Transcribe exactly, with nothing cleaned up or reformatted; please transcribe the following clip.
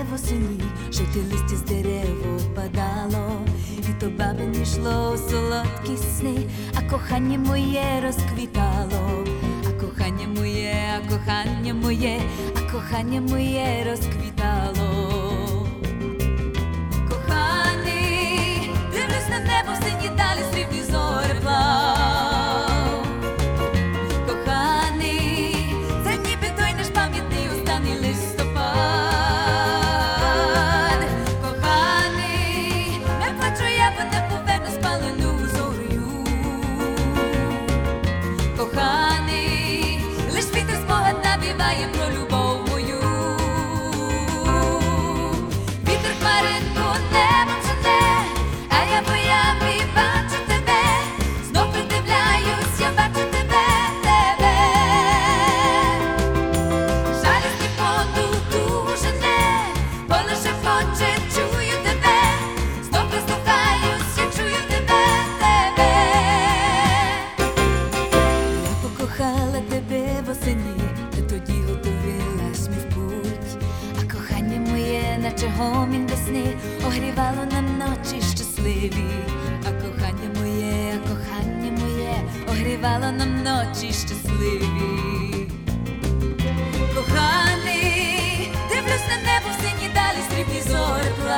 восені, жовті листя з дерев опадало, і то бабині йшло у солодкі сни, а кохання моє розквітало, а кохання моє, а кохання моє, а кохання моє розквітало. Коханий, дивлюсь на небо, в сині далі срібні зореплав. Коханий, це ніби той наш пам'ятний останній листопад. Коханий, не плачу я, бо не поверну спалену зорю. Коханий, лиш вітер спогад навіває про любов мою. Вітер хмаринку небо чуне, а я в уяві бачу тебе. Знов придивляюсь, я бачу тебе, тебе. Жалісний подух дуже не, бо лише хоче, чую тебе. Знов прислухаюсь, я чую тебе, тебе. Я покохала тебе восени, ти тоді готувалась мій в путь. А кохання моє, наче гомін весни, огрівало нам ночі щасливі. А кохання моє, а кохання моє, огрівало нам ночі щасливі. Коханий, дивлюсь на небо, в сині далі срібні зореплав.